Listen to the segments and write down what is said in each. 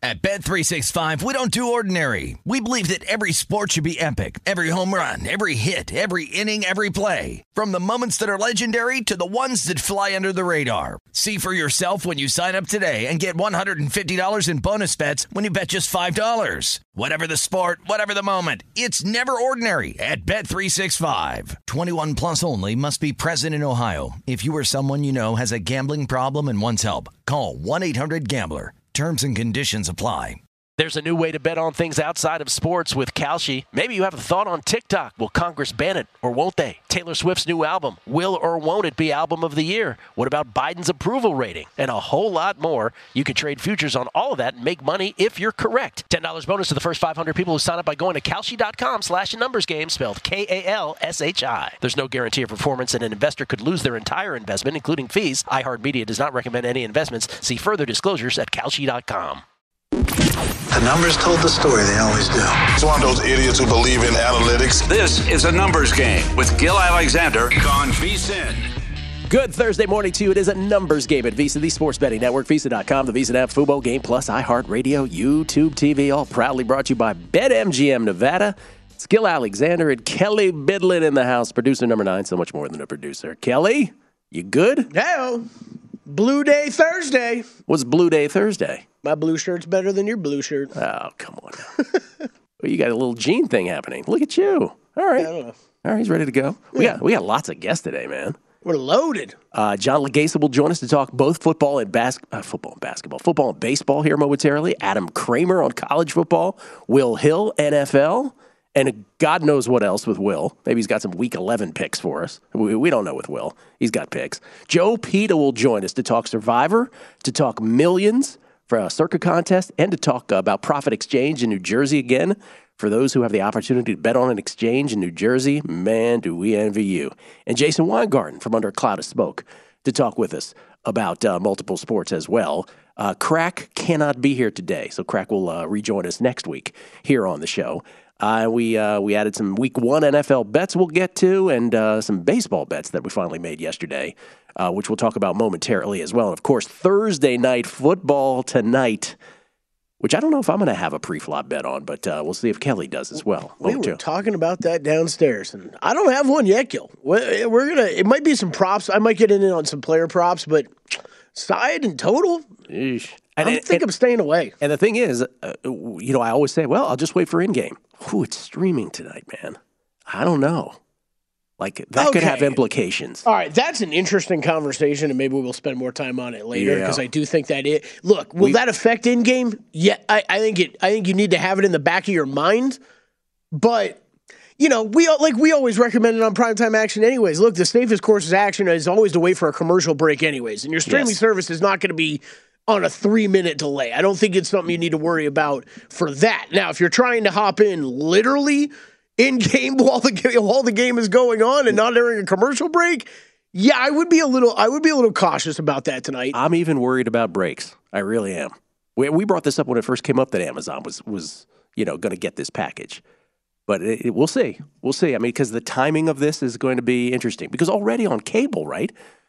At Bet365, we don't do ordinary. We believe that every sport should be epic. Every home run, every hit, every inning, every play. From the moments that are legendary to the ones that fly under the radar. See for yourself when you sign up today and get $150 in bonus bets when you bet just $5. Whatever the sport, whatever the moment, it's never ordinary at Bet365. 21 plus only. Must be present in Ohio. If you or someone you know has a gambling problem and wants help, call 1-800-GAMBLER. Terms and conditions apply. There's a new way to bet on things outside of sports with Kalshi. Maybe you have a thought on TikTok. Will Congress ban it or won't they? Taylor Swift's new album. Will or won't it be album of the year? What about Biden's approval rating? And a whole lot more. You can trade futures on all of that and make money if you're correct. $10 bonus to the first 500 people who sign up by going to Kalshi.com/numbersgame, spelled Kalshi. There's no guarantee of performance, and an investor could lose their entire investment, including fees. iHeartMedia does not recommend any investments. See further disclosures at Kalshi.com. The numbers told the story, they always do. It's one of those idiots who believe in analytics. This is a numbers game with Gil Alexander on VSiN. Good Thursday morning to you. It is a numbers game at VSiN, the sports betting network, VSiN.com, the VSiN app, Fubo Game Plus, iHeartRadio, YouTube TV, all proudly brought to you by BetMGM Nevada. It's Gil Alexander and Kelly Bidlin in the house, producer number 9, so much more than a producer. Kelly, you good? Hey-o. Blue Day Thursday. What's Blue Day Thursday? My blue shirt's better than your blue shirt. Oh, come on. Well, you got a little Gene thing happening. Look at you. All right. I don't know. All right, he's ready to go. Yeah. We got lots of guests today, man. We're loaded. John Legasa will join us to talk both football and basketball. Football and baseball here momentarily. Adam Kramer on college football. Will Hill, NFL. And God knows what else with Will. Maybe he's got some Week 11 picks for us. We don't know with Will. He's got picks. Joe Pita will join us to talk Survivor, to talk Millions for a Circa contest, and to talk about Profit Exchange in New Jersey again. For those who have the opportunity to bet on an exchange in New Jersey, man, do we envy you. And Jason Weingarten from Under a Cloud of Smoke to talk with us about multiple sports as well. Crack cannot be here today, so Crack will rejoin us next week here on the show. We added some Week 1 NFL bets we'll get to, and some baseball bets that we finally made yesterday, which we'll talk about momentarily as well. And, of course, Thursday night football tonight, which I don't know if I'm going to have a pre-flop bet on, but we'll see if Kelly does as well. We were talking about that downstairs, and I don't have one yet, Gil. It might be some props. I might get in on some player props, but side and total, I think I'm staying away. And the thing is, I always say, well, I'll just wait for in-game. Ooh, it's streaming tonight, man. I don't know. Like, that could have implications. All right, that's an interesting conversation, and maybe we'll spend more time on it later, because I do think that it. Look, will that affect in-game? Yeah, I think you need to have it in the back of your mind. But we always recommend it on primetime action, anyways. Look, the safest course of action is always to wait for a commercial break, anyways, and your streaming service is not going to be on a 3-minute delay. I don't think it's something you need to worry about for that. Now, if you're trying to hop in literally in game while the game is going on and not during a commercial break, yeah, I would be a little cautious about that tonight. I'm even worried about breaks. I really am. We brought this up when it first came up that Amazon was going to get this package. But we'll see. We'll see. I mean, because the timing of this is going to be interesting. Because already on cable, right?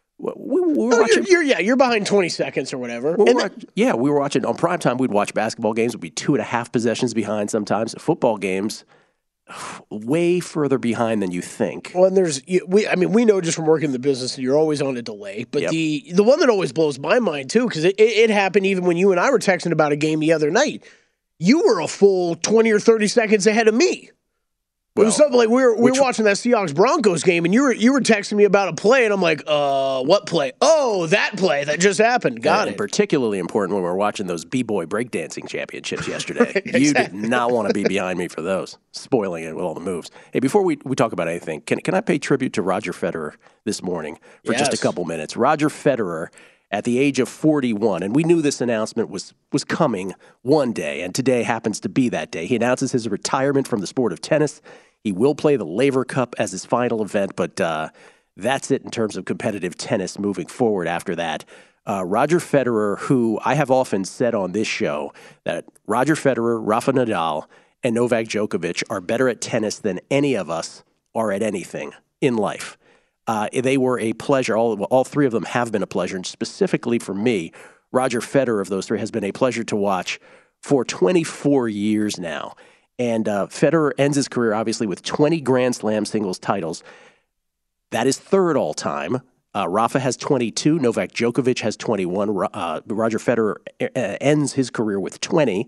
You're behind 20 seconds or whatever. We were watching on primetime. We'd watch basketball games. Would be 2.5 possessions behind sometimes. Football games, way further behind than you think. Well, and we know just from working in the business that you're always on a delay. But the one that always blows my mind too, because it happened even when you and I were texting about a game the other night. You were a full 20 or 30 seconds ahead of me. It was something like we were watching that Seahawks-Broncos game, and you were texting me about a play, and I'm like, what play? Oh, that play that just happened. Got it. And particularly important when we were watching those B-Boy breakdancing championships yesterday. Exactly. You did not want to be behind me for those, spoiling it with all the moves. Hey, before we talk about anything, can I pay tribute to Roger Federer this morning for just a couple minutes? Roger Federer, at the age of 41, and we knew this announcement was coming one day, and today happens to be that day. He announces his retirement from the sport of tennis. He will play the Laver Cup as his final event, but that's it in terms of competitive tennis moving forward after that. Roger Federer, who I have often said on this show that Roger Federer, Rafa Nadal, and Novak Djokovic are better at tennis than any of us are at anything in life. They were a pleasure. All three of them have been a pleasure, and specifically for me, Roger Federer of those three has been a pleasure to watch for 24 years now. And Federer ends his career, obviously, with 20 Grand Slam singles titles. That is third all-time. Rafa has 22. Novak Djokovic has 21. Roger Federer ends his career with 20.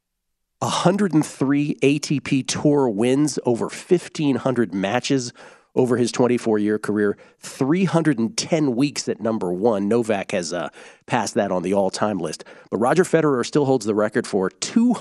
103 ATP Tour wins, over 1,500 matches over his 24-year career, 310 weeks at number one. Novak has passed that on the all-time list. But Roger Federer still holds the record for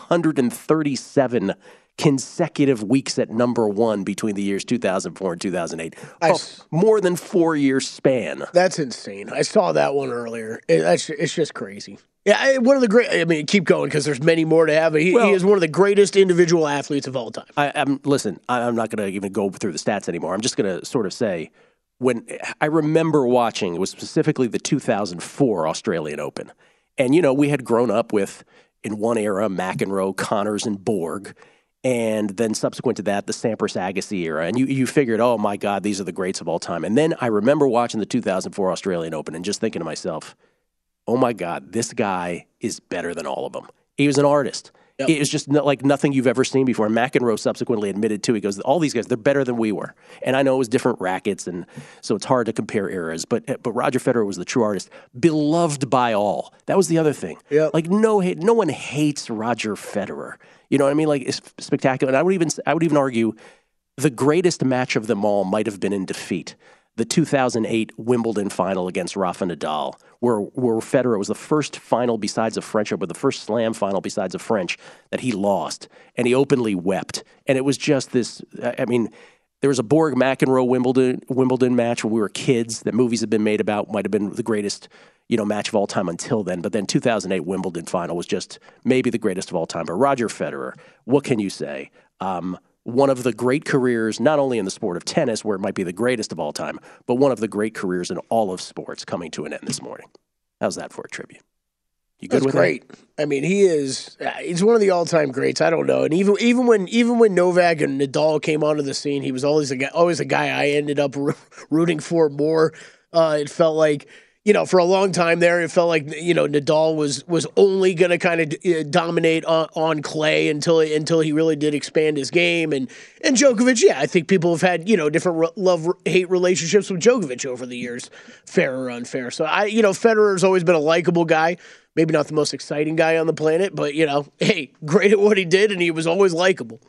237 consecutive weeks at number one between the years 2004 and 2008. More than 4 year span. That's insane. I saw that one earlier. It's just crazy. Yeah, one of the great. I mean, keep going because there's many more to have. He is one of the greatest individual athletes of all time. Listen, I'm not going to even go through the stats anymore. I'm just going to sort of say, when I remember watching, it was specifically the 2004 Australian Open, and we had grown up with, in one era, McEnroe, Connors, and Borg. And then subsequent to that, the Sampras Agassi era. And you figured, oh, my God, these are the greats of all time. And then I remember watching the 2004 Australian Open and just thinking to myself, oh, my God, this guy is better than all of them. He was an artist. Yep. It was just like nothing you've ever seen before. And McEnroe subsequently admitted, too, he goes, all these guys, they're better than we were. And I know it was different rackets, and so it's hard to compare eras. But Roger Federer was the true artist, beloved by all. That was the other thing. Yep. Like, no one hates Roger Federer. You know what I mean? Like, it's spectacular. And I would even argue the greatest match of them all might have been in defeat. The 2008 Wimbledon final against Rafa Nadal, where Federer was the first final besides a French Open, the first Slam final besides a French that he lost. And he openly wept. And it was just this, I mean, there was a Borg-McEnroe Wimbledon match when we were kids that movies had been made about, might have been the greatest match of all time until then. But then 2008 Wimbledon final was just maybe the greatest of all time. But Roger Federer, what can you say? One of the great careers, not only in the sport of tennis, where it might be the greatest of all time, but one of the great careers in all of sports coming to an end this morning. How's that for a tribute? You good with that? That's great. I mean, he's one of the all-time greats. I don't know. And even when Novak and Nadal came onto the scene, he was always a guy I ended up rooting for more. It felt like, for a long time there, it felt like, Nadal was only going to kind of dominate on clay until he really did expand his game. And Djokovic, I think people have had, different love-hate relationships with Djokovic over the years, fair or unfair. So, Federer's always been a likable guy. Maybe not the most exciting guy on the planet, but, hey, great at what he did, and he was always likable.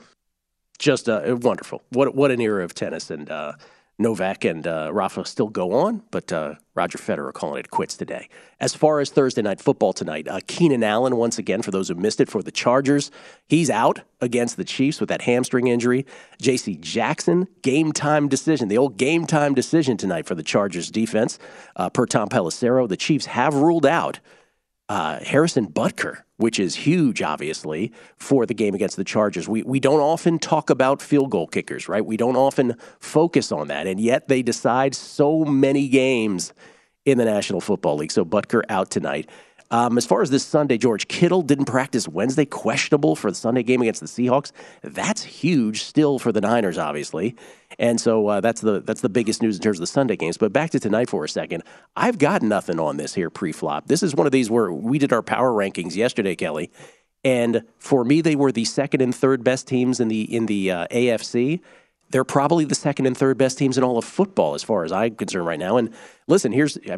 Just wonderful. What an era of tennis. And Novak and Rafa still go on, but Roger Federer calling it quits today. As far as Thursday Night Football tonight, Keenan Allen, once again, for those who missed it, for the Chargers, he's out against the Chiefs with that hamstring injury. J.C. Jackson, game-time decision, the old game-time decision tonight for the Chargers defense. Per Tom Pelissero, the Chiefs have ruled out Harrison Butker, which is huge, obviously, for the game against the Chargers. We don't often talk about field goal kickers, right? We don't often focus on that, and yet they decide so many games in the National Football League. So Butker out tonight. As far as this Sunday, George Kittle didn't practice Wednesday, questionable for the Sunday game against the Seahawks. That's huge still for the Niners, obviously. And so that's the biggest news in terms of the Sunday games. But back to tonight for a second. I've got nothing on this here pre-flop. This is one of these where we did our power rankings yesterday, Kelly. And for me, they were the second and third best teams in the AFC. They're probably the second and third best teams in all of football as far as I'm concerned right now. And listen,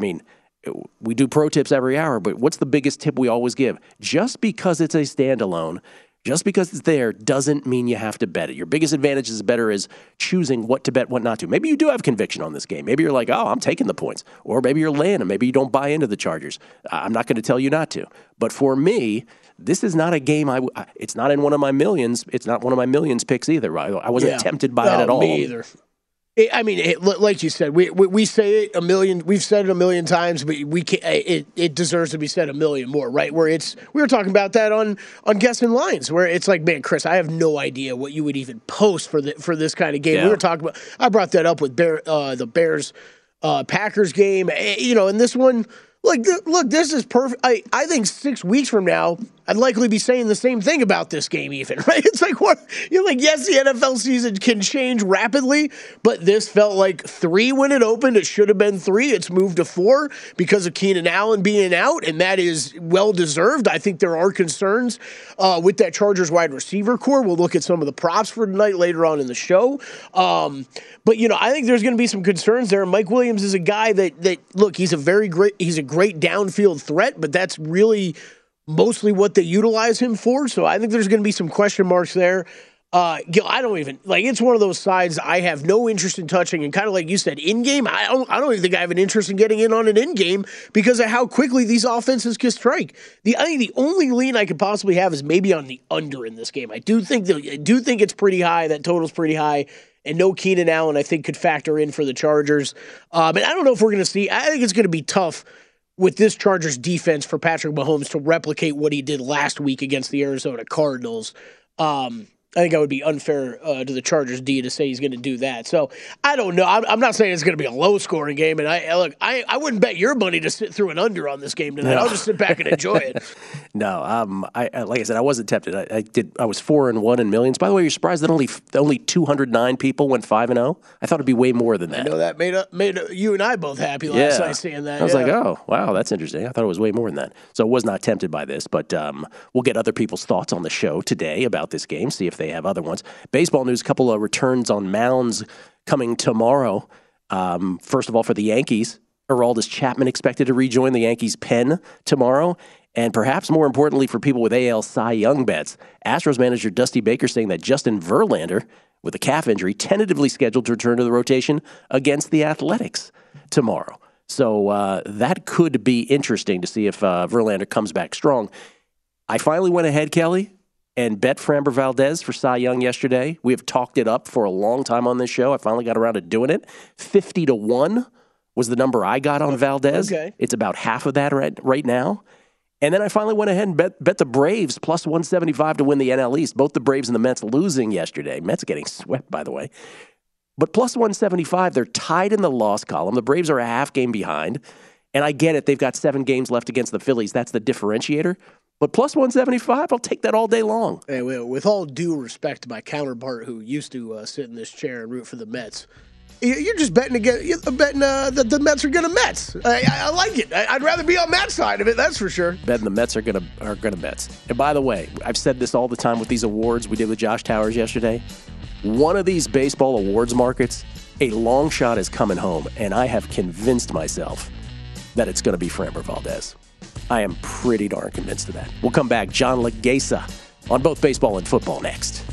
we do pro tips every hour, but what's the biggest tip we always give? Just because it's a standalone, just because it's there, doesn't mean you have to bet it. Your biggest advantage as a bettor is choosing what to bet, what not to. Maybe you do have conviction on this game. Maybe you're like, oh, I'm taking the points. Or maybe you're laying them. Maybe you don't buy into the Chargers. I'm not going to tell you not to. But for me, this is not a game it's not in one of my millions. It's not one of my millions picks either. I wasn't tempted by it at all. Me either. I mean, like you said, we say it a million. We've said it a million times, but we can't, it deserves to be said a million more, right? We were talking about that on Guessing Lines, where it's like, man, Chris, I have no idea what you would even post for this kind of game. Yeah. We were talking about. I brought that up with the Bears Packers game, and this one. Look, this is perfect. I think 6 weeks from now, I'd likely be saying the same thing about this game even, right? It's like, what? You're like, yes, the NFL season can change rapidly, but this felt like 3 when it opened. It should have been 3. It's moved to 4 because of Keenan Allen being out, and that is well-deserved. I think there are concerns with that Chargers wide receiver core. We'll look at some of the props for tonight later on in the show. But, I think there's going to be some concerns there. Mike Williams is a guy that look, he's a great downfield threat, but that's really mostly what they utilize him for. So I think there's going to be some question marks there. Gil, I don't even it's one of those sides I have no interest in touching, and kind of like you said, in game, I don't even think I have an interest in getting in on an in game because of how quickly these offenses can strike. I think the only lean I could possibly have is maybe on the under in this game. I do think it's pretty high. That total's pretty high. And no Keenan Allen, I think, could factor in for the Chargers. And I don't know if we're going to see. I think it's going to be tough with this Chargers defense for Patrick Mahomes to replicate what he did last week against the Arizona Cardinals. I think that would be unfair to the Chargers D to say he's going to do that. So I don't know. I'm not saying it's going to be a low-scoring game. And I wouldn't bet your money to sit through an under on this game tonight. No. I'll just sit back and enjoy it. No, like I said, I wasn't tempted. I was 4-1 in millions. By the way, you're surprised that only 209 people went 5-0. I thought it'd be way more than that. I know that made you and I both happy last night seeing that. I was like, oh wow, that's interesting. I thought it was way more than that. So I was not tempted by this, but we'll get other people's thoughts on the show today about this game. See if they have other ones. Baseball news, a couple of returns on mounds coming tomorrow. First of all, for the Yankees, Aroldis Chapman expected to rejoin the Yankees' pen tomorrow. And perhaps more importantly for people with AL Cy Young bets, Astros manager Dusty Baker saying that Justin Verlander, with a calf injury, tentatively scheduled to return to the rotation against the Athletics tomorrow. So that could be interesting to see if Verlander comes back strong. I finally went ahead, Kelly, and bet Framber Valdez for Cy Young yesterday. We have talked it up for a long time on this show. I finally got around to doing it. 50-1 was the number I got on Valdez. Okay. It's about half of that right now. And then I finally went ahead and bet the Braves plus 175 to win the NL East. Both the Braves and the Mets losing yesterday. Mets getting swept, by the way. But plus 175, they're tied in the loss column. The Braves are a half game behind. And I get it. They've got 7 games left against the Phillies. That's the differentiator. But plus 175, I'll take that all day long. Hey, with all due respect to my counterpart who used to sit in this chair and root for the Mets, you're just betting that the Mets are going to Mets. I like it. I'd rather be on that side of it, that's for sure. Betting the Mets are going to Mets. And by the way, I've said this all the time with these awards we did with Josh Towers yesterday. One of these baseball awards markets, a long shot is coming home, and I have convinced myself that it's going to be Framber Valdez. I am pretty darn convinced of that. We'll come back. John Legesa on both baseball and football next.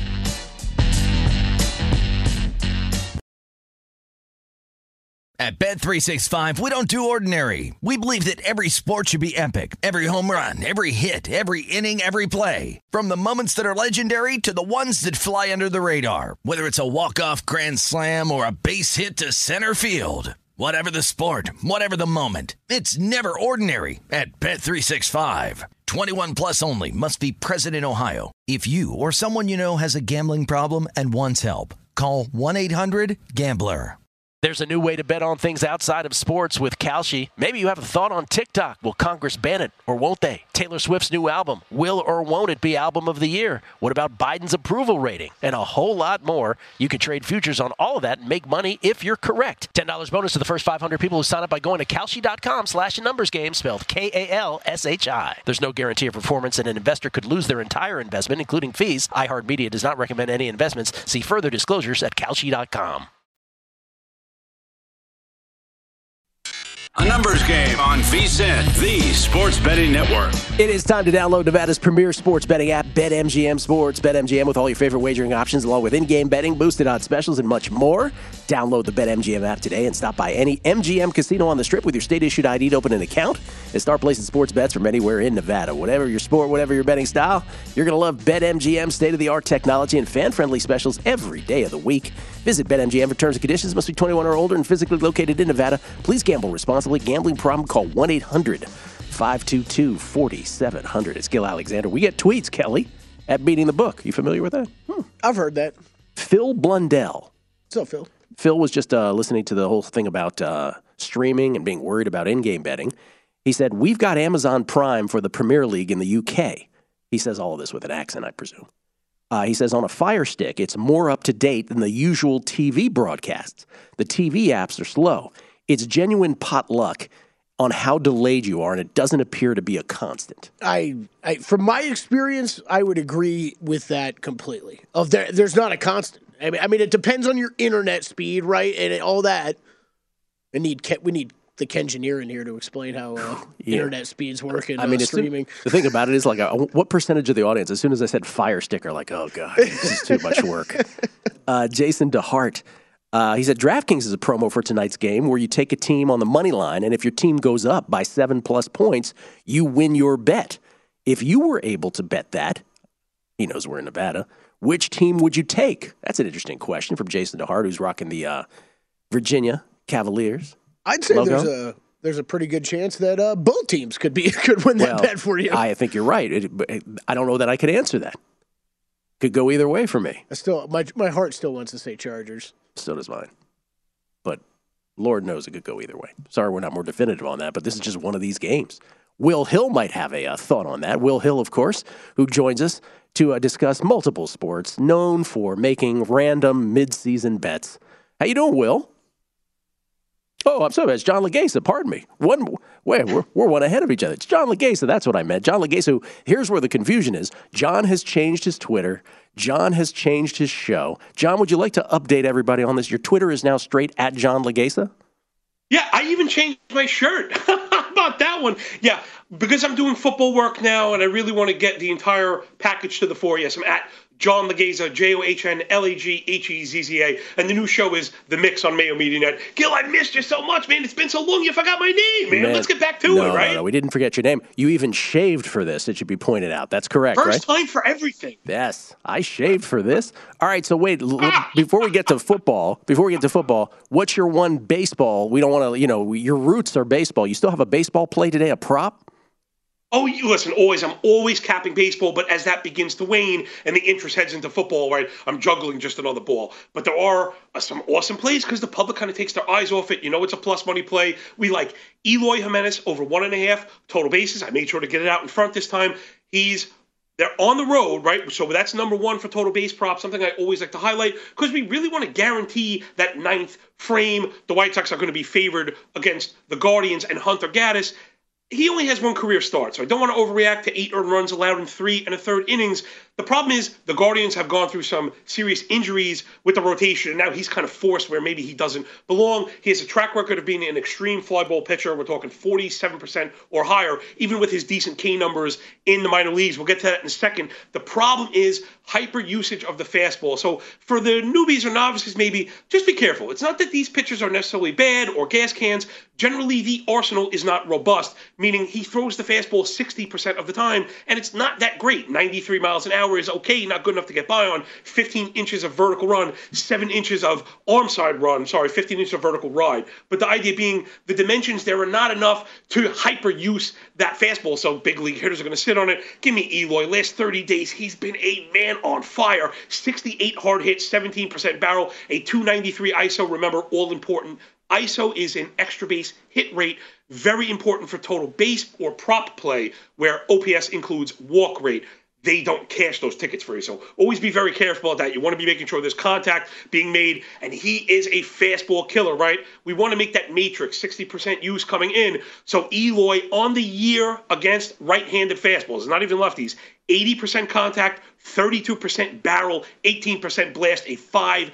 At Bet365, we don't do ordinary. We believe that every sport should be epic. Every home run, every hit, every inning, every play. From the moments that are legendary to the ones that fly under the radar. Whether it's a walk-off grand slam or a base hit to center field. Whatever the sport, whatever the moment, it's never ordinary at Bet365. 21 plus only. Must be present in Ohio. If you or someone you know has a gambling problem and wants help, call 1-800-GAMBLER. There's a new way to bet on things outside of sports with Kalshi. Maybe you have a thought on TikTok. Will Congress ban it or won't they? Taylor Swift's new album. Will or won't it be album of the year? What about Biden's approval rating? And a whole lot more. You can trade futures on all of that and make money if you're correct. $10 bonus to the first 500 people who sign up by going to Kalshi.com/numbersgame, spelled Kalshi. There's no guarantee of performance, and an investor could lose their entire investment, including fees. iHeartMedia does not recommend any investments. See further disclosures at Kalshi.com. A numbers game on VSiN, the sports betting network. It is time to download Nevada's premier sports betting app, BetMGM Sports. BetMGM with all your favorite wagering options, along with in-game betting, boosted odds specials, and much more. Download the BetMGM app today and stop by any MGM casino on the Strip with your state-issued ID to open an account and start placing sports bets from anywhere in Nevada. Whatever your sport, whatever your betting style, you're going to love BetMGM's state-of-the-art technology and fan-friendly specials every day of the week. Visit BetMGM for terms and conditions. Must be 21 or older and physically located in Nevada. Please gamble responsibly. Gambling problem? Call 1-800-522-4700. It's Gil Alexander. We get tweets, Kelly, at Beating the Book. You familiar with that? I've heard that. Phil Blundell. What's up, Phil? Phil was just listening to the whole thing about streaming and being worried about in-game betting. He said, we've got Amazon Prime for the Premier League in the UK. He says all of this with an accent, I presume. He says, on a Fire Stick, it's more up to date than the usual TV broadcasts. The TV apps are slow. It's genuine pot luck on how delayed you are, and it doesn't appear to be a constant. From my experience, I would agree with that completely. There's not a constant. I mean, it depends on your internet speed, right, and all that. We need the Kengineer in here to explain how internet speeds work and streaming. The thing about it is, like, what percentage of the audience, as soon as I said Fire Stick, are like, oh, God, this is too much work. Jason DeHart, he said, DraftKings is a promo for tonight's game where you take a team on the money line, and if your team goes up by 7+ points, you win your bet. If you were able to bet that, he knows we're in Nevada, which team would you take? That's an interesting question from Jason DeHart, who's rocking the Virginia Cavaliers. I'd say there's a pretty good chance that both teams could win that bet for you. I think you're right. I don't know that I could answer that. Could go either way for me. My heart still wants to say Chargers. So does mine. But Lord knows it could go either way. Sorry we're not more definitive on that, but this is just one of these games. Will Hill might have a thought on that. Will Hill, of course, who joins us to discuss multiple sports, known for making random mid-season bets. How you doing, Will? Oh, I'm sorry, it's John Legasa. Pardon me. We're one ahead of each other. It's John Legasa. That's what I meant. John Legasa. Here's where the confusion is. John has changed his Twitter. John has changed his show. John, would you like to update everybody on this? Your Twitter is now straight at John Legasa? Yeah, I even changed my shirt. How about that one? Yeah, because I'm doing football work now, and I really want to get the entire package to the fore. Yes, I'm at John Legasa, JohnLaghezza, and the new show is The Mix on Mayo Media Net. Gil, I missed you so much, man. It's been so long, you forgot my name, man. Let's get back to it, right? No, we didn't forget your name. You even shaved for this, it should be pointed out. That's correct, right? First time for everything. Yes, I shaved for this. All right, so wait, before we get to football, what's your one baseball? We don't want to, your roots are baseball. You still have a baseball play today, a prop? Oh, listen, I'm always capping baseball, but as that begins to wane and the interest heads into football, right, I'm juggling just another ball. But there are some awesome plays because the public kind of takes their eyes off it. It's a plus money play. We like Eloy Jimenez over 1.5 total bases. I made sure to get it out in front this time. They're on the road, right? So that's number one for total base prop, something I always like to highlight because we really want to guarantee that 9th frame. The White Sox are going to be favored against the Guardians and Hunter Gaddis. He only has one career start, so I don't want to overreact to 8 earned runs allowed in 3 1/3 innings. The problem is the Guardians have gone through some serious injuries with the rotation, and now he's kind of forced where maybe he doesn't belong. He has a track record of being an extreme fly ball pitcher. We're talking 47% or higher, even with his decent K numbers in the minor leagues. We'll get to that in a second. The problem is hyper usage of the fastball. So for the newbies or novices, maybe just be careful. It's not that these pitchers are necessarily bad or gas cans. Generally, the arsenal is not robust, meaning he throws the fastball 60% of the time, and it's not that great. 93 miles an hour is okay, not good enough to get by on. 15 inches of vertical run, 7 inches of arm side run, 15 inches of vertical ride. But the idea being the dimensions there are not enough to hyper use that fastball, so big league hitters are going to sit on it. Give me Eloy. Last 30 days, he's been a man on fire. 68 hard hits, 17% barrel, a 293 ISO. Remember, all important. ISO is an extra base hit rate, very important for total base or prop play, where OPS includes walk rate. They don't cash those tickets for you. So always be very careful about that. You want to be making sure there's contact being made, and he is a fastball killer, right? We want to make that matrix, 60% use coming in. So Eloy on the year against right-handed fastballs, not even lefties, 80% contact, 32% barrel, 18% blast, a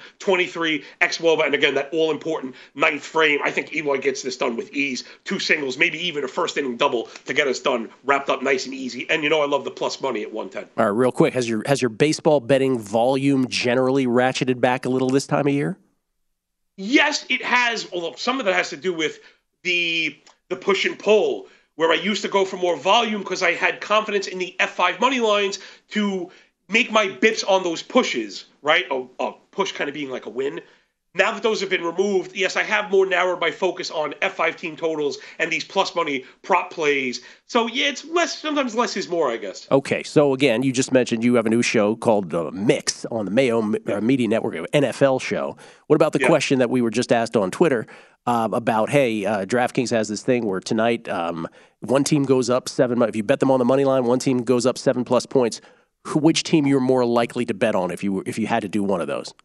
5.23 xwOBA, and again, that all-important 9th frame. I think Eloy gets this done with ease. 2 singles, maybe even a first-inning double to get us done, wrapped up nice and easy. And I love the plus money at 110. All right, real quick, has your baseball betting volume generally ratcheted back a little this time of year? Yes, it has, although some of that has to do with the push and pull, where I used to go for more volume because I had confidence in the F5 money lines to make my bips on those pushes, right? A push kind of being like a win. Now that those have been removed, yes, I have more narrowed my focus on F5 team totals and these plus money prop plays. So, yeah, it's less. Sometimes less is more, I guess. Okay, so again, you just mentioned you have a new show called Mix on the Mayo Media Network, NFL show. What about the question that we were just asked on Twitter about, hey, DraftKings has this thing where tonight one team goes up 7. If you bet them on the money line, one team goes up 7+ points. Which team you're more likely to bet on if you had to do one of those?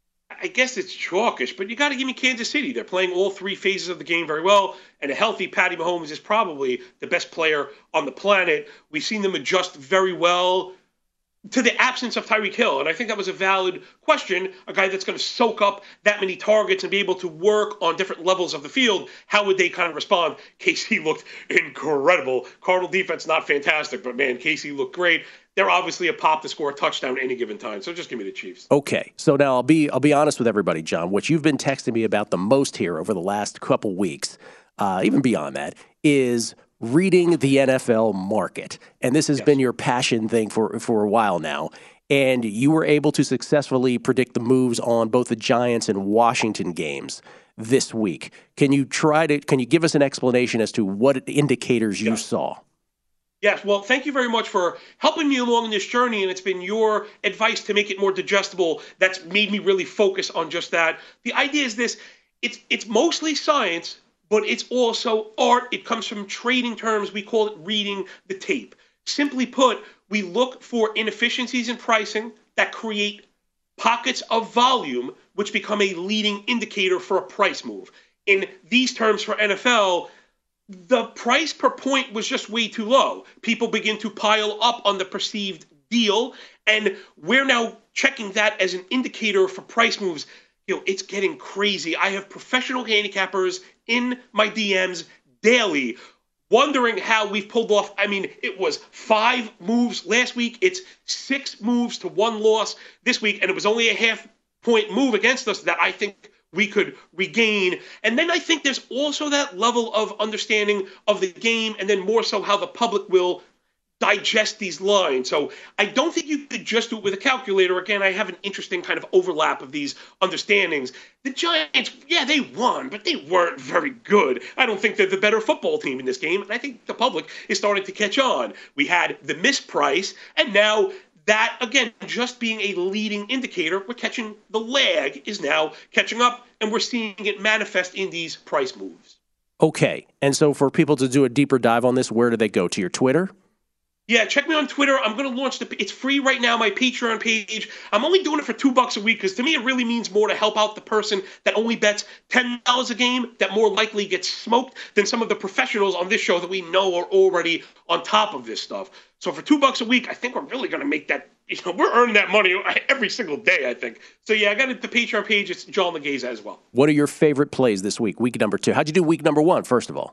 I guess it's chalkish, but you got to give me Kansas City. They're playing all three phases of the game very well, and a healthy Patty Mahomes is probably the best player on the planet. We've seen them adjust very well to the absence of Tyreek Hill, and I think that was a valid question. A guy that's going to soak up that many targets and be able to work on different levels of the field, how would they kind of respond? KC looked incredible. Cardinal defense, not fantastic, but man, KC looked great. They're obviously a pop to score a touchdown any given time, so just give me the Chiefs. Okay, so now I'll be honest with everybody, John. What you've been texting me about the most here over the last couple weeks, even beyond that, is reading the NFL market. And this has been your passion thing for a while now. And you were able to successfully predict the moves on both the Giants and Washington games this week. Can you give us an explanation as to what indicators you saw? Yes, well, thank you very much for helping me along in this journey, and it's been your advice to make it more digestible that's made me really focus on just that. The idea is this: it's mostly science, but it's also art. It comes from trading terms. We call it reading the tape. Simply put, we look for inefficiencies in pricing that create pockets of volume, which become a leading indicator for a price move. In these terms for NFL, the price per point was just way too low. People begin to pile up on the perceived deal, and we're now checking that as an indicator for price moves. It's getting crazy. I have professional handicappers in my DMs daily wondering how we've pulled off. I mean, it was 5 moves last week. It's 6 moves to 1 loss this week, and it was only a half-point move against us that I think we could regain. And then I think there's also that level of understanding of the game, and then more so how the public will digest these lines. So I don't think you could just do it with a calculator. Again, I have an interesting kind of overlap of these understandings. The Giants, they won, but they weren't very good. I don't think they're the better football team in this game, and I think the public is starting to catch on. We had the misprice, and now that, again, just being a leading indicator, we're catching the lag is now catching up, and we're seeing it manifest in these price moves. Okay, and so for people to do a deeper dive on this, where do they go? To your Twitter? Yeah, check me on Twitter. I'm going to launch it's free right now, my Patreon page. I'm only doing it for $2 a week because to me it really means more to help out the person that only bets $10 a game that more likely gets smoked than some of the professionals on this show that we know are already on top of this stuff. So for $2 a week, I think we're really going to make that, we're earning that money every single day, I think. So yeah, I got the Patreon page. It's John Legeza as well. What are your favorite plays this week, week number 2? How'd you do week number 1, first of all?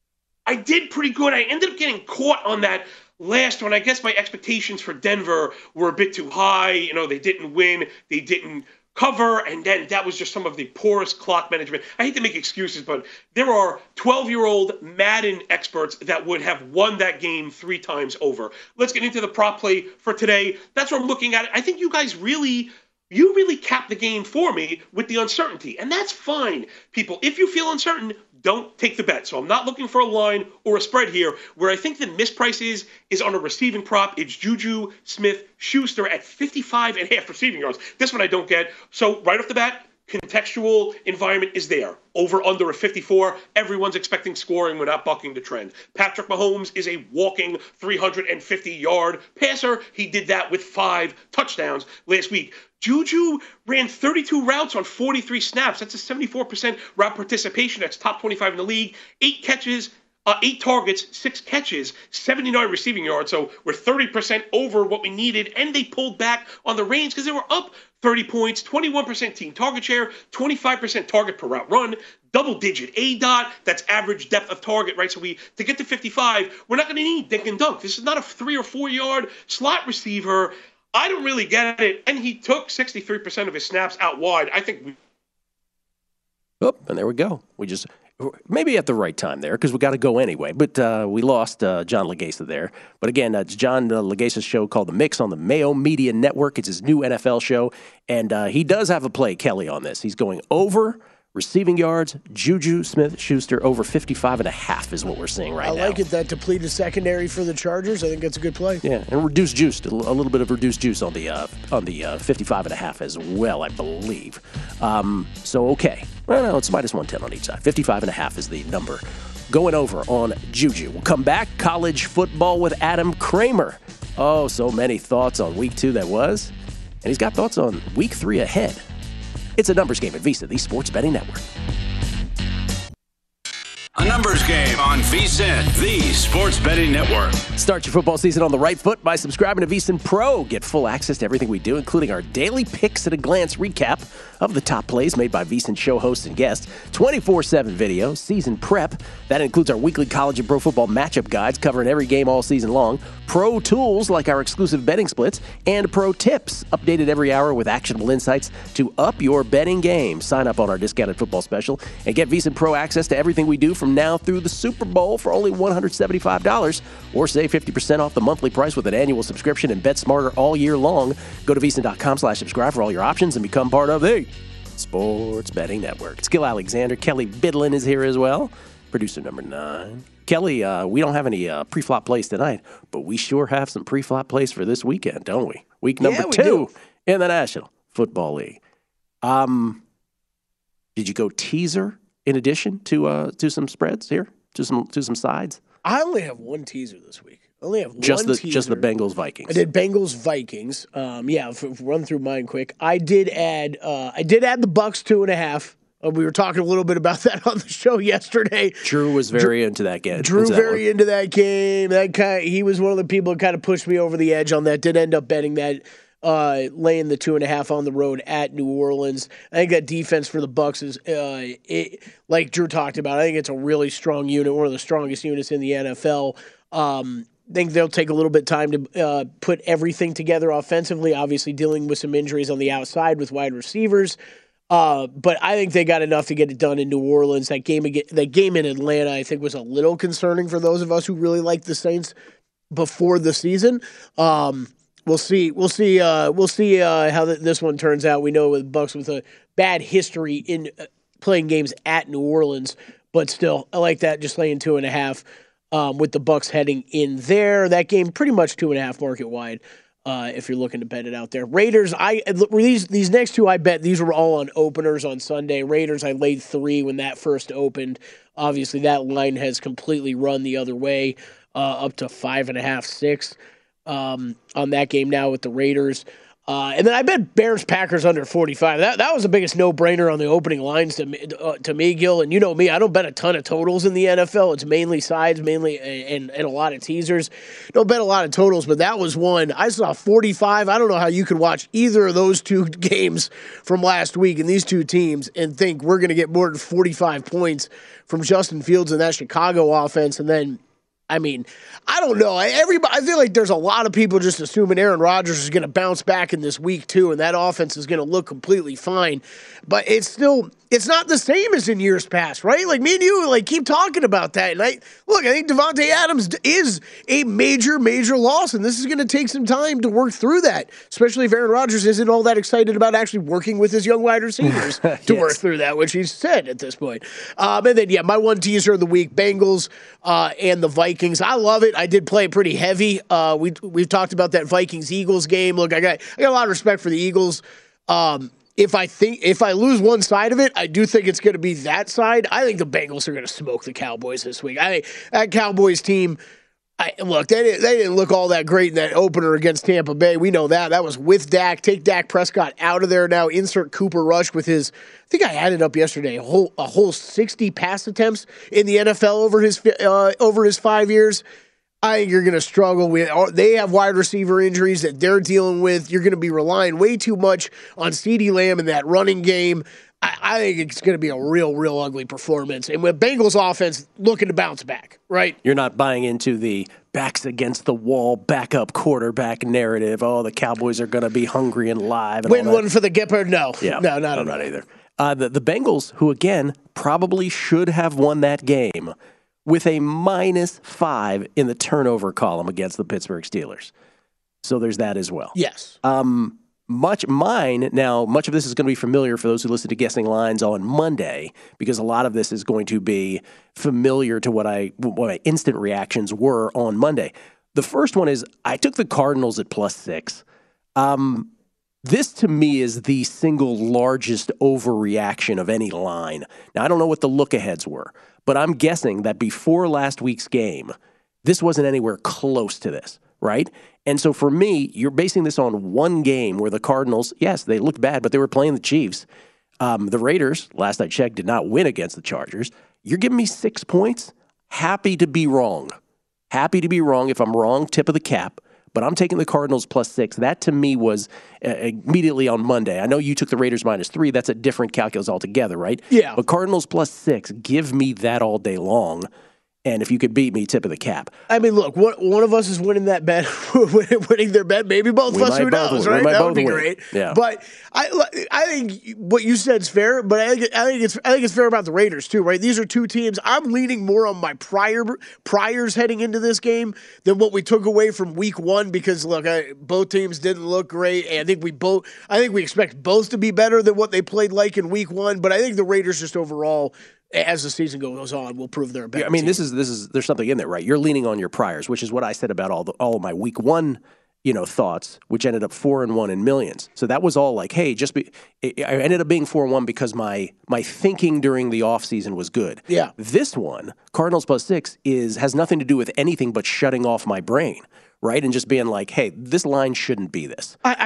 I did pretty good. I ended up getting caught on that last one. I guess my expectations for Denver were a bit too high. They didn't win. They didn't cover. And then that was just some of the poorest clock management. I hate to make excuses, but there are 12-year-old Madden experts that would have won that game 3 times over. Let's get into the prop play for today. That's what I'm looking at. I think you guys really capped the game for me with the uncertainty. And that's fine, people. If you feel uncertain, don't take the bet. So I'm not looking for a line or a spread here. Where I think the misprice is on a receiving prop. It's Juju Smith-Schuster at 55.5 receiving yards. This one I don't get. So right off the bat, contextual environment is there. Over under a 54. Everyone's expecting scoring. We're not bucking the trend. Patrick Mahomes is a walking 350-yard passer. He did that with 5 touchdowns last week. Juju ran 32 routes on 43 snaps. That's a 74% route participation. That's top 25 in the league. 8 catches, 8 targets, 6 catches, 79 receiving yards. So we're 30% over what we needed. And they pulled back on the reins because they were up 30 points, 21% team target share, 25% target per route run, double-digit ADOT. That's average depth of target, right? So to get to 55, we're not going to need dink and dunk. This is not a 3 or 4 yard slot receiver. I don't really get it. And he took 63% of his snaps out wide. I think and there we go. maybe at the right time there because we got to go anyway. But we lost John Legasa there. But again, it's John Legasa's show called The Mix on the Mayo Media Network. It's his new NFL show. And he does have a play, Kelly, on this. He's going over receiving yards. Juju Smith-Schuster over 55.5 is what we're seeing right now. I like it, that depleted secondary for the Chargers. I think that's a good play. Yeah, and reduced juice, a little bit of reduced juice on the 55.5 as well, I believe. So, okay. Well, no, it's minus 110 on each side. 55.5 is the number. Going over on Juju. We'll come back. College football with Adam Kramer. Oh, so many thoughts on week 2 that was. And he's got thoughts on week 3 ahead. It's a numbers game at VSiN, the Sports Betting Network. A numbers game on VSiN, the Sports Betting Network. Start your football season on the right foot by subscribing to VSiN Pro. Get full access to everything we do, including our daily picks at a glance recap of the top plays made by VSiN show hosts and guests, 24/7 video, season prep. That includes our weekly college and pro football matchup guides covering every game all season long, pro tools like our exclusive betting splits, and pro tips updated every hour with actionable insights to up your betting game. Sign up on our discounted football special and get VSiN Pro access to everything we do from now through the Super Bowl for only $175, or save 50% off the monthly price with an annual subscription and bet smarter all year long. Go to VSiN.com/subscribe for all your options and become part of the Sports Betting Network. It's Gil Alexander. Kelly Bidlin is here as well. Producer number 9. Kelly, we don't have any pre-flop plays tonight, but we sure have some pre-flop plays for this weekend, don't we? Week number 2 in the National Football League. Did you go teaser in addition to some spreads here, to some sides? I only have one teaser this week. I only have just one teaser. Just the Bengals Vikings. I did Bengals Vikings. Run through mine quick. I did add the Bucks 2.5. We were talking a little bit about that on the show yesterday. Drew was very into that game. Into that game. He was one of the people that kind of pushed me over the edge on that. Did end up betting that. Laying the 2.5 on the road at New Orleans. I think that defense for the Bucks is, like Drew talked about, I think it's a really strong unit, one of the strongest units in the NFL. I think they'll take a little bit of time to put everything together offensively, obviously dealing with some injuries on the outside with wide receivers. But I think they got enough to get it done in New Orleans. That game in Atlanta, I think, was a little concerning for those of us who really liked the Saints before the season. We'll see how this one turns out. We know with Bucks with a bad history in playing games at New Orleans, but still, I like that. Just laying 2.5 with the Bucks heading in there. That game pretty much 2.5 market wide. If you're looking to bet it out there, Raiders. These next two I bet these were all on openers on Sunday. Raiders I laid 3 when that first opened. Obviously that line has completely run the other way, up to 5.5, 6. On that game now with the Raiders. And then I bet Bears-Packers under 45. That was the biggest no-brainer on the opening lines to me, Gil. And you know me, I don't bet a ton of totals in the NFL. It's mainly sides, and a lot of teasers. Don't bet a lot of totals, but that was one. I saw 45. I don't know how you could watch either of those two games from last week and these two teams and think we're going to get more than 45 points from Justin Fields and that Chicago offense. And then, I mean, I don't know. I feel like there's a lot of people just assuming Aaron Rodgers is going to bounce back in this week too, and that offense is going to look completely fine. But it's not the same as in years past, right? Like me and you, keep talking about that. And I think Davante Adams is a major, major loss, and this is going to take some time to work through that, especially if Aaron Rodgers isn't all that excited about actually working with his young wide receivers to work through that, which he's said at this point. And then, my one teaser of the week, Bengals and the Vikings. I love it. I did play pretty heavy. We've talked about that Vikings-Eagles game. Look, I got a lot of respect for the Eagles. If I lose one side of it, I do think it's going to be that side. I think the Bengals are going to smoke the Cowboys this week. I think that Cowboys team, they didn't look all that great in that opener against Tampa Bay. We know that. That was with Dak. Take Dak Prescott out of there now. Insert Cooper Rush with his, I think I added up yesterday, a whole 60 pass attempts in the NFL over his 5 years. I think you're going to struggle with. They have wide receiver injuries that they're dealing with. You're going to be relying way too much on CeeDee Lamb in that running game. I think it's going to be a real ugly performance. And with Bengals offense looking to bounce back, right? You're not buying into the backs against the wall, backup quarterback narrative. Oh, the Cowboys are going to be hungry and live. And Win one for the Gipper? No. Yeah, no, not at all. Not either. The Bengals, who again probably should have won that game, with a -5 in the turnover column against the Pittsburgh Steelers. So there's that as well. Yes. Much of this is going to be familiar for those who listen to Guessing Lines on Monday, because a lot of this is going to be familiar to what my instant reactions were on Monday. The first one is I took the Cardinals at +6. This, to me, is the single largest overreaction of any line. Now, I don't know what the look-aheads were, but I'm guessing that before last week's game, this wasn't anywhere close to this, right? And so for me, you're basing this on one game where the Cardinals, yes, they looked bad, but they were playing the Chiefs. The Raiders, last I checked, did not win against the Chargers. You're giving me 6 points? Happy to be wrong. Happy to be wrong. If I'm wrong, tip of the cap. But I'm taking the Cardinals +6. That, to me, was immediately on Monday. I know you took the Raiders -3. That's a different calculus altogether, right? Yeah. But Cardinals +6, give me that all day long. And if you could beat me, tip of the cap. I mean, look, one of us is winning that bet, winning their bet. Maybe both of us, who knows, right? That would be great. Yeah. But I think what you said is fair, but I think it's fair about the Raiders too, right? These are two teams. I'm leaning more on my priors heading into this game than what we took away from week one, because look, both teams didn't look great, and I think we expect both to be better than what they played like in week one. But I think the Raiders just overall, as the season goes on, will prove they're a better team. This is there's something in there, right? You're leaning on your priors, which is what I said about all of my week one, thoughts, which ended up 4-1 in millions. So that was all like, hey, I ended up being 4-1 because my thinking during the offseason was good. Yeah. This one, Cardinals +6, has nothing to do with anything but shutting off my brain, right? And just being like, hey, this line shouldn't be this. I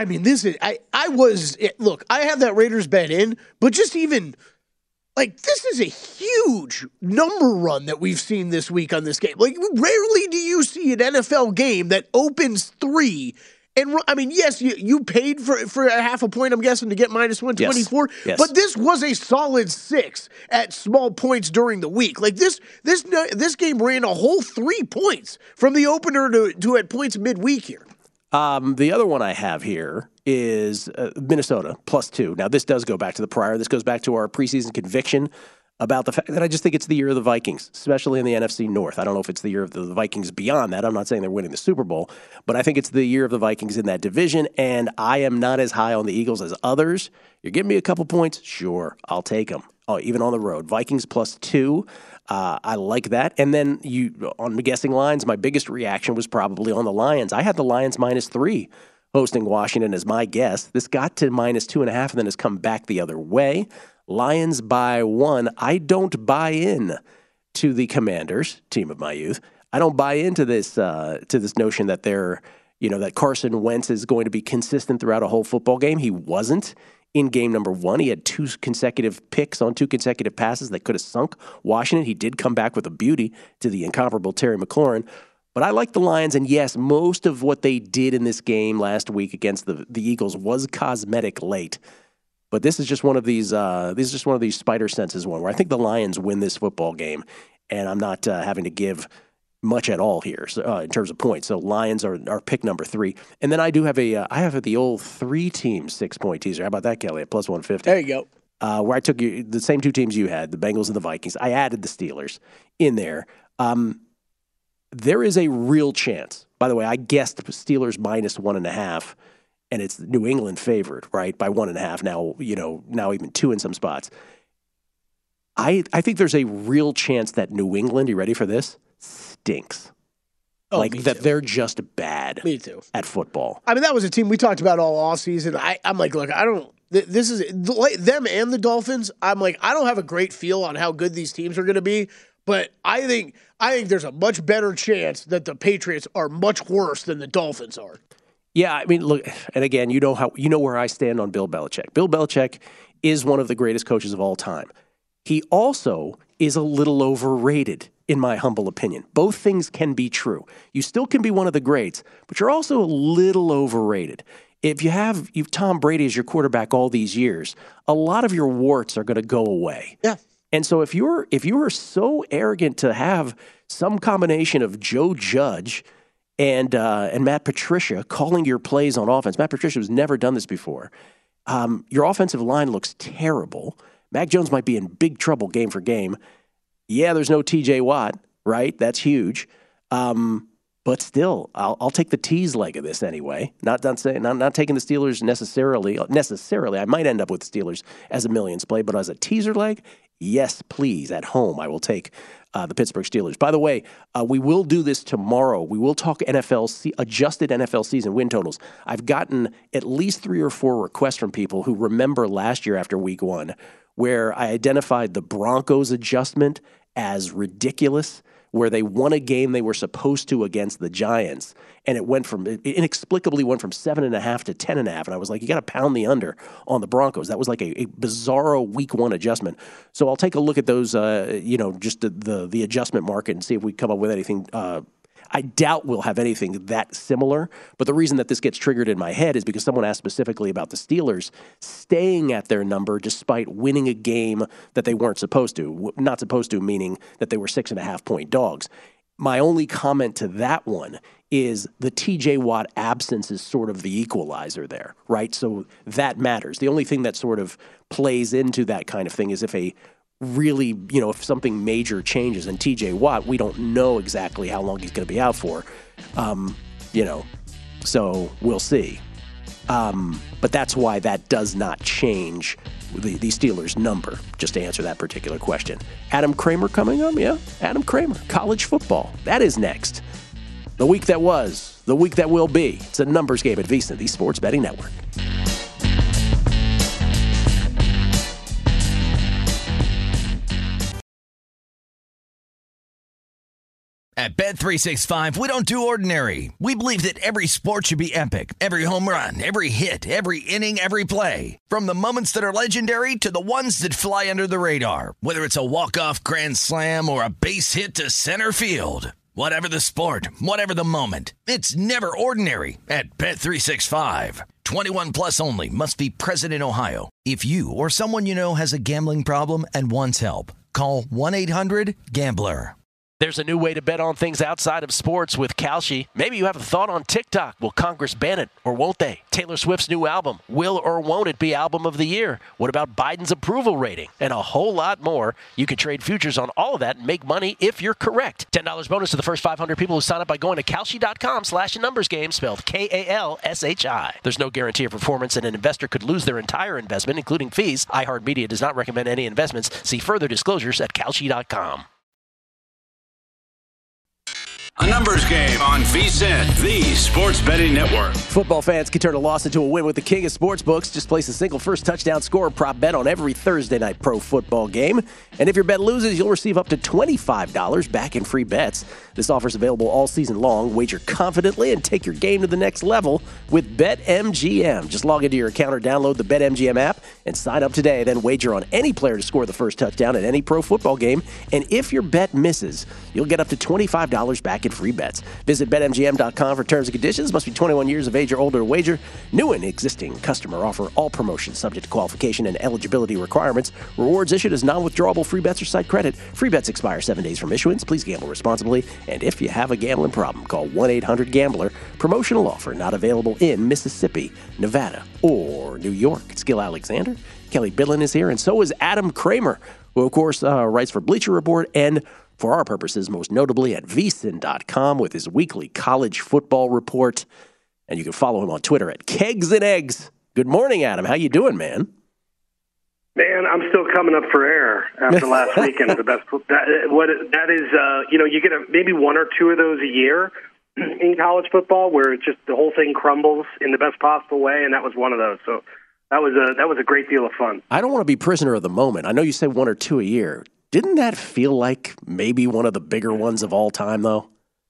have that Raiders bet in, but just even, like, this is a huge number run that we've seen this week on this game. Like, rarely do you see an NFL game that opens 3. And, I mean, yes, you paid for a half a point, I'm guessing, to get -124. Yes. But this was a solid 6 at small points during the week. Like, this game ran a whole 3 points from the opener to at points midweek here. The other one I have here is Minnesota +2. Now, this does go back to the prior. This goes back to our preseason conviction about the fact that I just think it's the year of the Vikings, especially in the NFC North. I don't know if it's the year of the Vikings beyond that. I'm not saying they're winning the Super Bowl, but I think it's the year of the Vikings in that division, and I am not as high on the Eagles as others. You're giving me a couple points? Sure, I'll take them. Oh, even on the road. Vikings +2. I like that. And then on the Guessing Lines, my biggest reaction was probably on the Lions. I had the Lions -3 hosting Washington as my guess. This got to -2.5 and then has come back the other way. Lions by 1. I don't buy in to the Commanders, team of my youth. I don't buy into this notion that that Carson Wentz is going to be consistent throughout a whole football game. He wasn't. In game number 1, he had 2 consecutive picks on 2 consecutive passes that could have sunk Washington. He did come back with a beauty to the incomparable Terry McLaurin. But I like the Lions, and yes, most of what they did in this game last week against the Eagles was cosmetic late. But this is just one of these. This is just one of these spider senses one where I think the Lions win this football game, and I'm not having to give much at all here in terms of points. So Lions are pick number 3. And then I do have I have the old 3-team 6-point teaser. How about that, Kelly, at +150? There you go. Where I took the same 2 teams you had, the Bengals and the Vikings. I added the Steelers in there. There is a real chance. By the way, I guessed Steelers -1.5, and it's New England favored, right, by 1.5. Now even 2 in some spots. I think there's a real chance that New England, you ready for this? Stinks. That they're just bad. Me too. At football. I mean, that was a team we talked about all offseason. I'm like, look, I don't. This is them and the Dolphins. I'm like, I don't have a great feel on how good these teams are going to be, but I think there's a much better chance that the Patriots are much worse than the Dolphins are. Yeah, I mean, look, and again, you know where I stand on Bill Belichick. Bill Belichick is one of the greatest coaches of all time. He also is a little overrated, in my humble opinion. Both things can be true. You still can be one of the greats, but you're also a little overrated. if you've Tom Brady as your quarterback all these years, a lot of your warts are going to go away. Yeah. And so if you're so arrogant to have some combination of Joe Judge and Matt Patricia calling your plays on offense, Matt Patricia has never done this before. Your offensive line looks terrible. Mac Jones might be in big trouble game for game. Yeah, there's no T.J. Watt, right? That's huge. But still, I'll take the tease leg of this anyway. Not taking the Steelers necessarily. I might end up with the Steelers as a millions play, but as a teaser leg, yes, please. At home, I will take the Pittsburgh Steelers. By the way, we will do this tomorrow. We will talk adjusted NFL season win totals. I've gotten at least 3 or 4 requests from people who remember last year after week 1, where I identified the Broncos adjustment as ridiculous, where they won a game they were supposed to against the Giants, and it inexplicably went from 7.5 to 10.5. And I was like, you got to pound the under on the Broncos. That was like a bizarro week 1 adjustment. So I'll take a look at those, just the adjustment market and see if we come up with anything. I doubt we'll have anything that similar, but the reason that this gets triggered in my head is because someone asked specifically about the Steelers staying at their number despite winning a game that they weren't supposed to. Not supposed to, meaning that they were 6.5-point dogs. My only comment to that one is the T.J. Watt absence is sort of the equalizer there, right? So that matters. The only thing that sort of plays into that kind of thing is if if something major changes, and T.J. Watt, we don't know exactly how long he's going to be out for, so we'll see. But that's why that does not change the Steelers' number, just to answer that particular question. Adam Kramer coming up, yeah? Adam Kramer, college football. That is next. The week that was, the week that will be. It's a numbers game at VSiN, the Sports Betting Network. At Bet365, we don't do ordinary. We believe that every sport should be epic. Every home run, every hit, every inning, every play. From the moments that are legendary to the ones that fly under the radar. Whether it's a walk-off grand slam or a base hit to center field. Whatever the sport, whatever the moment. It's never ordinary at Bet365. 21 plus only. Must be present in Ohio. If you or someone you know has a gambling problem and wants help, call 1-800-GAMBLER. There's a new way to bet on things outside of sports with Kalshi. Maybe you have a thought on TikTok. Will Congress ban it, or won't they? Taylor Swift's new album. Will or won't it be Album of the Year? What about Biden's approval rating? And a whole lot more. You can trade futures on all of that and make money if you're correct. $10 bonus to the first 500 people who sign up by going to Kalshi.com/numbersgame, spelled Kalshi. There's no guarantee of performance, and an investor could lose their entire investment, including fees. iHeartMedia does not recommend any investments. See further disclosures at Kalshi.com. A numbers game on VSiN, the Sports Betting Network. Football fans can turn a loss into a win with the king of sportsbooks. Just place a single first touchdown score prop bet on every Thursday night pro football game. And if your bet loses, you'll receive up to $25 back in free bets. This offer is available all season long. Wager confidently and take your game to the next level with BetMGM. Just log into your account or download the BetMGM app and sign up today. Then wager on any player to score the first touchdown at any pro football game. And if your bet misses, you'll get up to $25 back in free bets. Visit BetMGM.com for terms and conditions. Must be 21 years of age or older to wager. New and existing customer offer. All promotions subject to qualification and eligibility requirements. Rewards issued as non-withdrawable free bets or site credit. Free bets expire 7 days from issuance. Please gamble responsibly. And if you have a gambling problem, call 1-800-GAMBLER. Promotional offer not available in Mississippi, Nevada, or New York. It's Gil Alexander. Kelly Bidlin is here, and so is Adam Kramer, who, of course, writes for Bleacher Report and, for our purposes, most notably at VSiN.com with his weekly college football report. And you can follow him on Twitter at Kegs and Eggs. Good morning, Adam. How you doing, man? Man, I'm still coming up for air after last weekend. The best you get maybe 1 or 2 of those a year in college football, where it's just the whole thing crumbles in the best possible way, and that was one of those. So that was a great deal of fun. I don't want to be prisoner of the moment. I know you said 1 or 2 a year. Didn't that feel like maybe one of the bigger ones of all time, though?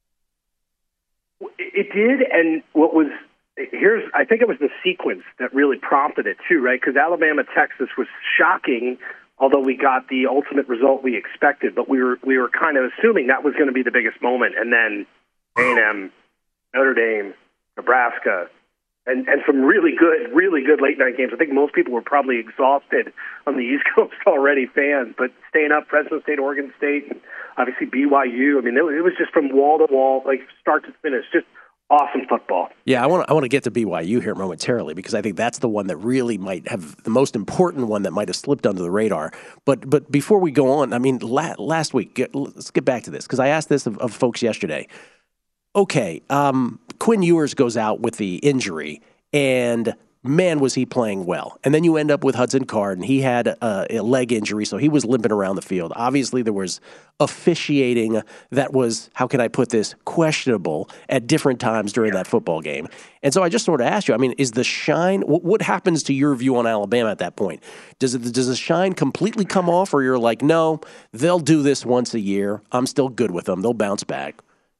It did, and I think it was the sequence that really prompted it, too, right? Because Alabama-Texas was shocking, although we got the ultimate result we expected. But we were kind of assuming that was going to be the biggest moment. And then A&M, Notre Dame, Nebraska, and some really good late night games. I think most people were probably exhausted on the East Coast already, fans, but staying up, Fresno State, Oregon State, and obviously BYU. I mean, it was just from wall to wall, like start to finish, just awesome football. Yeah, I want to get to BYU here momentarily because I think that's the one that really might have the most important one that might have slipped under the radar. But before we go on, I mean, last week, let's get back to this because I asked this of folks yesterday. Okay, Quinn Ewers goes out with the injury, and man, was he playing well. And then you end up with Hudson Card, and he had a leg injury, so he was limping around the field. Obviously, there was officiating that was, how can I put this, questionable at different times during that football game. And so I just sort of asked you, I mean, is the shine, what happens to your view on Alabama at that point? Does the shine completely come off, or you're like, no, they'll do this once a year. I'm still good with them. They'll bounce back.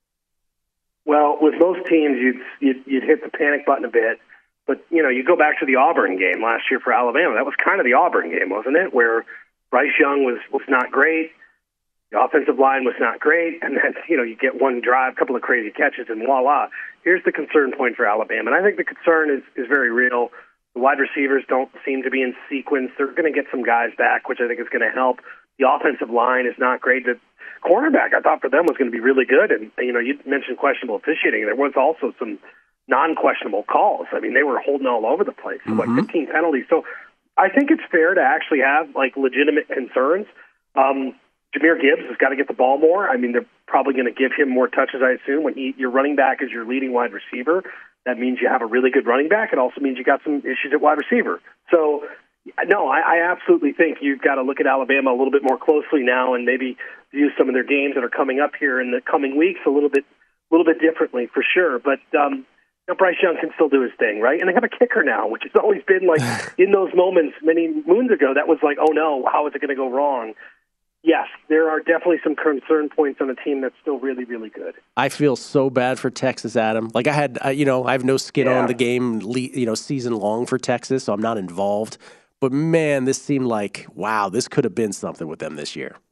Well, with most teams, you'd hit the panic button a bit. But, you go back to the Auburn game last year for Alabama. That was kind of the Auburn game, wasn't it? Where Bryce Young was not great. The offensive line was not great. And then, you get one drive, a couple of crazy catches, and voila. Here's the concern point for Alabama. And I think the concern is very real. The wide receivers don't seem to be in sequence. They're going to get some guys back, which I think is going to help. The offensive line is not great. The cornerback, I thought, for them was going to be really good. And, you mentioned questionable officiating. There was also some non-questionable calls. I mean, they were holding all over the place, like 15 penalties. So I think it's fair to actually have, legitimate concerns. Jahmyr Gibbs has got to get the ball more. I mean, they're probably going to give him more touches, I assume. When your running back is your leading wide receiver, that means you have a really good running back. It also means you got some issues at wide receiver. So, no, I absolutely think you've got to look at Alabama a little bit more closely now and maybe view some of their games that are coming up here in the coming weeks a little bit differently for sure. But Bryce Young can still do his thing, right? And they have a kicker now, which has always been in those moments many moons ago, that was like, oh no, how is it going to go wrong? Yes, there are definitely some concern points on a team that's still really, really good. I feel so bad for Texas, Adam. I have no skin on the game, season long for Texas, so I'm not involved. But man, this seemed like, wow, this could have been something with them this year.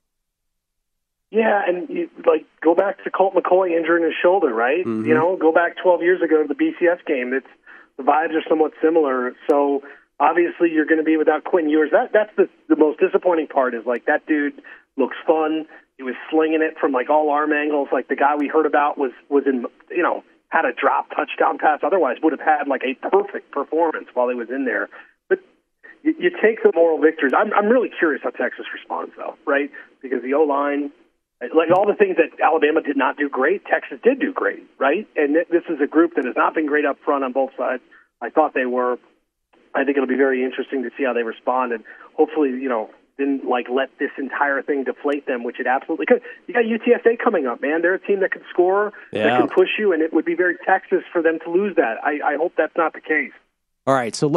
Yeah, and go back to Colt McCoy injuring his shoulder, right? Mm-hmm. Go back 12 years ago to the BCS game. The vibes are somewhat similar. So obviously you're going to be without Quinn Ewers. That's the most disappointing part is that dude looks fun. He was slinging it from all arm angles. The guy we heard about was in, had a drop touchdown pass. Otherwise would have had a perfect performance while he was in there. But you take the moral victories. I'm really curious how Texas responds though, right? Because the O-line, all the things that Alabama did not do great, Texas did do great, right? And this is a group that has not been great up front on both sides. I thought they were. I think it'll be very interesting to see how they respond, and hopefully, didn't let this entire thing deflate them, which it absolutely could. You got UTSA coming up, man. They're a team that can score, that can push you, and it would be very Texas for them to lose that. I hope that's not the case. All right, so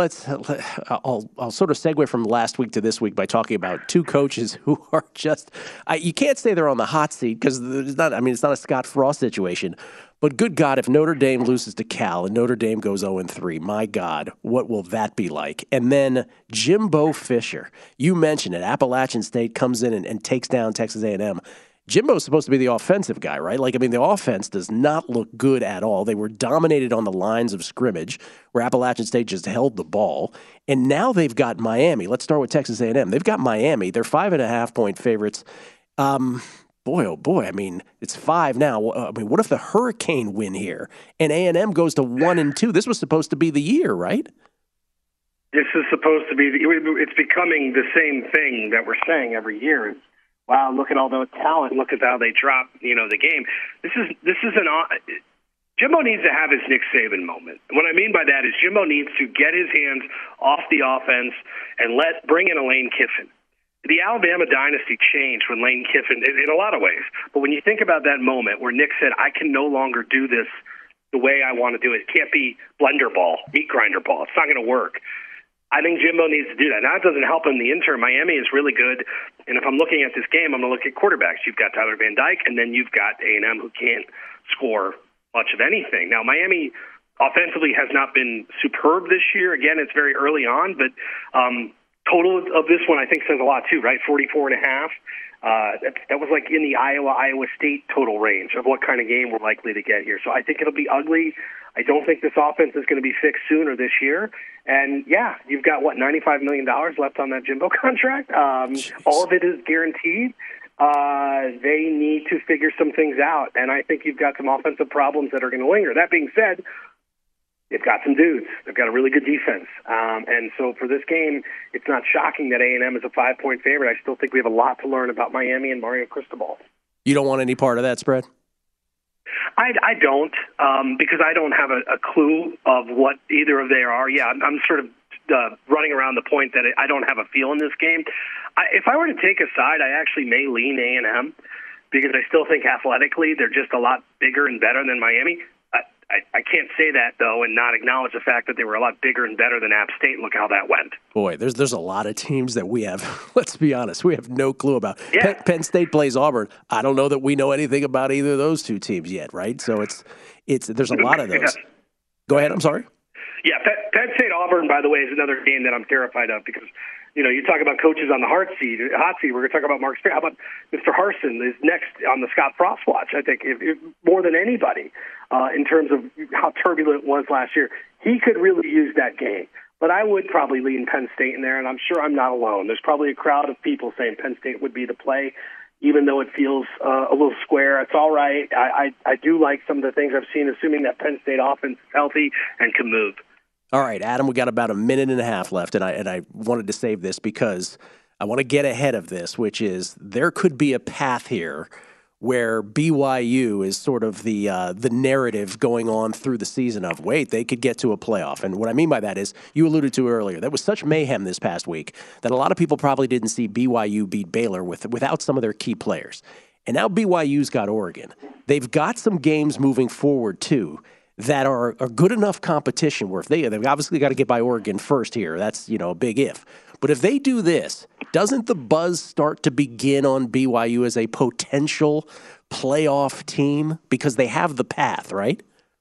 I'll sort of segue from last week to this week by talking about two coaches who are just, you can't say they're on the hot seat because it's not a Scott Frost situation, but good God, if Notre Dame loses to Cal and Notre Dame goes 0-3, my God, what will that be like? And then Jimbo Fisher, you mentioned it, Appalachian State comes in and takes down Texas A&M. Jimbo's supposed to be the offensive guy, right? The offense does not look good at all. They were dominated on the lines of scrimmage where Appalachian State just held the ball. And now they've got Miami. Let's start with Texas A&M. They've got Miami. They're 5.5-point favorites. Boy, oh boy. It's 5 now. What if the Hurricane win here and A&M goes to 1-2? This was supposed to be the year, right? This is supposed to be. It's becoming the same thing that we're saying every year. Wow, look at all the talent. Look at how they drop, the game. This is Jimbo needs to have his Nick Saban moment. And what I mean by that is Jimbo needs to get his hands off the offense and bring in a Lane Kiffin. The Alabama dynasty changed when Lane Kiffin, in a lot of ways. But when you think about that moment where Nick said, I can no longer do this the way I want to do it. It can't be blender ball, meat grinder ball. It's not going to work. I think Jimbo needs to do that. Now, it doesn't help in the interim. Miami is really good. And if I'm looking at this game, I'm going to look at quarterbacks. You've got Tyler Van Dyke, and then you've got A&M who can't score much of anything. Now, Miami offensively has not been superb this year. Again, it's very early on, but total of this one I think says a lot too, right? 44.5. That was in the Iowa State total range of what kind of game we're likely to get here. So I think it'll be ugly. I don't think this offense is going to be fixed sooner this year. And, yeah, you've got, $95 million left on that Jimbo contract. All of it is guaranteed. They need to figure some things out, and I think you've got some offensive problems that are going to linger. That being said, they've got some dudes. They've got a really good defense. And so for this game, it's not shocking that A&M is a 5-point favorite. I still think we have a lot to learn about Miami and Mario Cristobal. You don't want any part of that spread? I don't, because I don't have a clue of what either of they are. Yeah, I'm sort of running around the point that I don't have a feel in this game. If I were to take a side, I actually may lean A&M because I still think athletically they're just a lot bigger and better than Miami. I can't say that, though, and not acknowledge the fact that they were a lot bigger and better than App State. Look how that went. Boy, there's a lot of teams that we have, let's be honest, we have no clue about. Yeah. Penn State plays Auburn. I don't know that we know anything about either of those two teams yet, right? So there's a lot of those. Yeah. Go ahead, I'm sorry. Yeah, Penn State Auburn, by the way, is another game that I'm terrified of because, you talk about coaches on the hot seat. We're going to talk about Mark Spear. How about Mr. Harsin is next on the Scott Frost watch, I think, if more than anybody in terms of how turbulent it was last year. He could really use that game. But I would probably lean Penn State in there, and I'm sure I'm not alone. There's probably a crowd of people saying Penn State would be the play, even though it feels a little square. It's all right. I do like some of the things I've seen, assuming that Penn State offense is healthy and can move. All right, Adam, we got about a minute and a half left, and I wanted to save this because I want to get ahead of this, which is there could be a path here where BYU is sort of the narrative going on through the season of, wait, they could get to a playoff. And what I mean by that is, you alluded to earlier, there was such mayhem this past week that a lot of people probably didn't see BYU beat Baylor without some of their key players. And now BYU's got Oregon. They've got some games moving forward, too, that are good enough competition where if they've obviously got to get by Oregon first here. That's, a big if. But if they do this, doesn't the buzz start to begin on BYU as a potential playoff team? Because they have the path, right?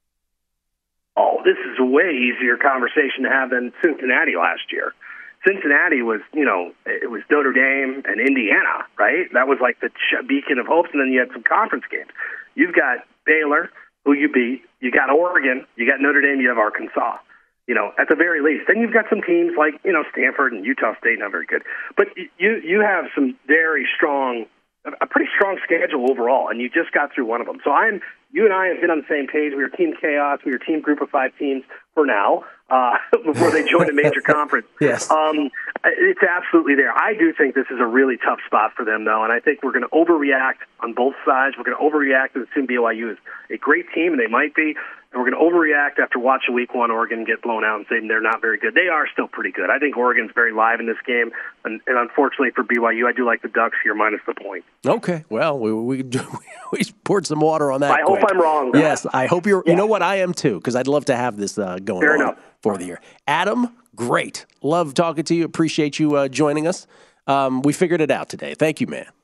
Oh, this is a way easier conversation to have than Cincinnati last year. Cincinnati was, it was Notre Dame and Indiana, right? That was like the beacon of hopes, and then you had some conference games. You've got Baylor, who you beat. You got Oregon. You got Notre Dame. You have Arkansas. At the very least. Then you've got some teams like, Stanford and Utah State, not very good. But you have some very strong, a pretty strong schedule overall, and you just got through one of them. So you and I have been on the same page. We were Team Chaos. We were Team Group of 5 teams for now, before they joined a major conference. Yes. It's absolutely there. I do think this is a really tough spot for them, though, and I think we're going to overreact on both sides. We're going to overreact and assume BYU is a great team, and they might be. And we're going to overreact after watching Week 1 Oregon get blown out and saying they're not very good. They are still pretty good. I think Oregon's very live in this game. And unfortunately for BYU, I do like the Ducks here minus the point. Okay. Well, we poured some water on that. I hope I'm wrong, though. Yes, I hope you're. Yeah. You know what? I am, too, because I'd love to have this going Fair on enough. For the year. Adam, great. Love talking to you. Appreciate you joining us. We figured it out today. Thank you, man.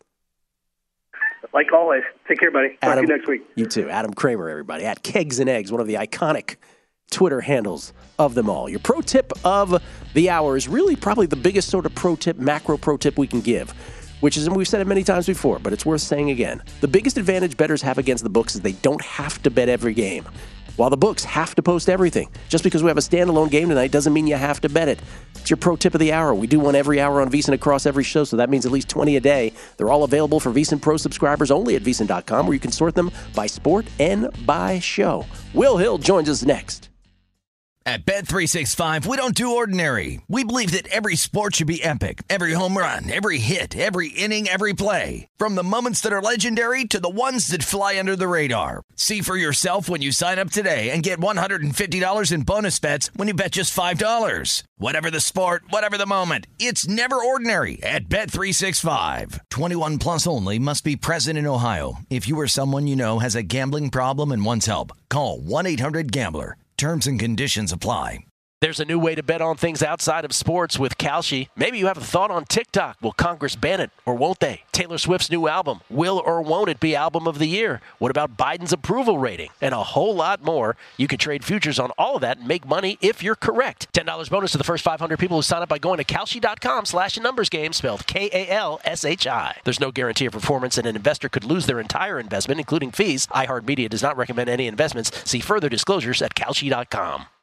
Like always. Take care, buddy. Talk to you next week. You too. Adam Kramer, everybody, at Kegs and Eggs, one of the iconic Twitter handles of them all. Your pro tip of the hour is really probably the biggest sort of pro tip, macro pro tip we can give, which is, and we've said it many times before, but it's worth saying again. The biggest advantage bettors have against the books is they don't have to bet every game, while the books have to post everything. Just because we have a standalone game tonight doesn't mean you have to bet it. It's your pro tip of the hour. We do one every hour on VSiN across every show, so that means at least 20 a day. They're all available for VSiN Pro subscribers only at VSiN.com, where you can sort them by sport and by show. Will Hill joins us next. At Bet365, we don't do ordinary. We believe that every sport should be epic. Every home run, every hit, every inning, every play. From the moments that are legendary to the ones that fly under the radar. See for yourself when you sign up today and get $150 in bonus bets when you bet just $5. Whatever the sport, whatever the moment, it's never ordinary at Bet365. 21 plus only. Must be present in Ohio. If you or someone you know has a gambling problem and wants help, call 1-800-GAMBLER. Terms and conditions apply. There's a new way to bet on things outside of sports with Kalshi. Maybe you have a thought on TikTok. Will Congress ban it or won't they? Taylor Swift's new album. Will or won't it be album of the year? What about Biden's approval rating? And a whole lot more. You can trade futures on all of that and make money if you're correct. $10 bonus to the first 500 people who sign up by going to Kalshi.com/numbersgame, spelled Kalshi. There's no guarantee of performance, and an investor could lose their entire investment, including fees. iHeartMedia does not recommend any investments. See further disclosures at Kalshi.com.